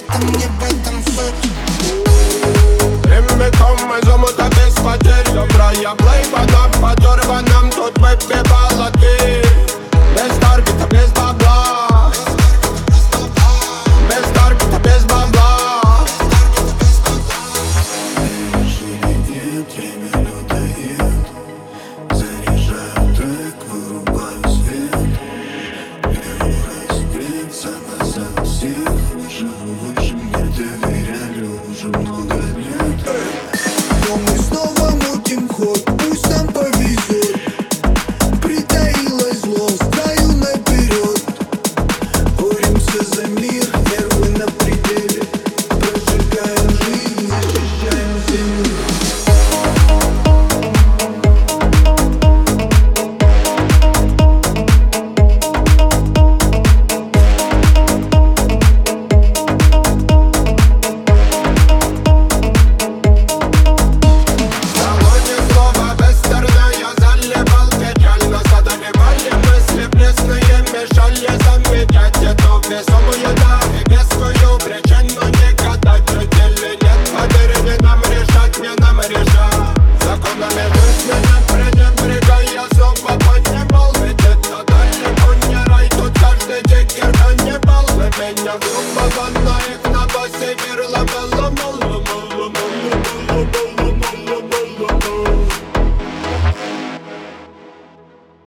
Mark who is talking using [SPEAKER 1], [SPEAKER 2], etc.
[SPEAKER 1] этом, не в этом суть.
[SPEAKER 2] Прямиком из омута без потерь. Добрая плейба на подорванном тут выпивала ты. Без таргета, без бабла. Без таргета, без бабла.
[SPEAKER 3] Время лютает. Заряжаю трек, вырубаю свет. Беру разбиться назад всех. Живу выше, мне доверяли уже много лет.
[SPEAKER 4] Но мы снова мутим ход, пусть нам повезет. Притаилось зло, знаю наперед. Боремся за мир, нервы на пределе. Прожигаем жизнь, защищаем землю.
[SPEAKER 2] Весомую, да, и вескую причин, но не гадать в деле нет. Поверь, не нам решать, не нам решать. Законами жизни не пренебрегая, зуба поднимал. Ведь это далеко не рай, тут каждый дикий каннибал. Вы меня грубо на их на басе вир ловил.